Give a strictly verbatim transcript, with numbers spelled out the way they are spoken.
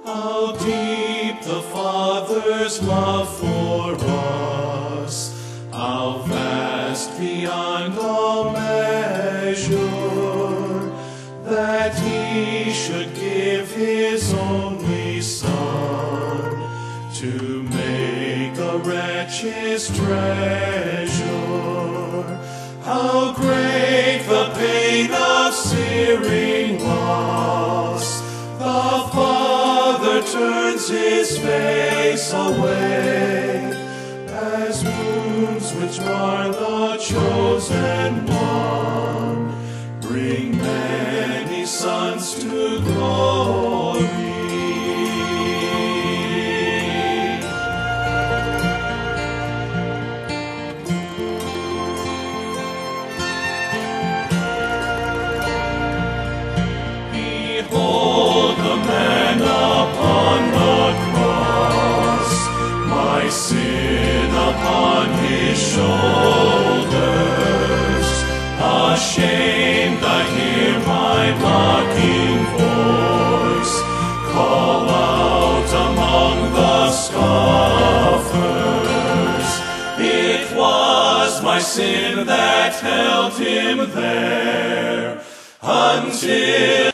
How deep the Father's love for us, how vast beyond all measure, that He should give His only Son to make a wretch His treasure. How great the pain of searing loss! The Father turns His face away, as wounds which mar the chosen one bring many sons to glory. Behold the man upon the cross, my sin upon His shoulders. Ashamed I hear my mocking voice call out among the scoffers. It was my sin that held Him there until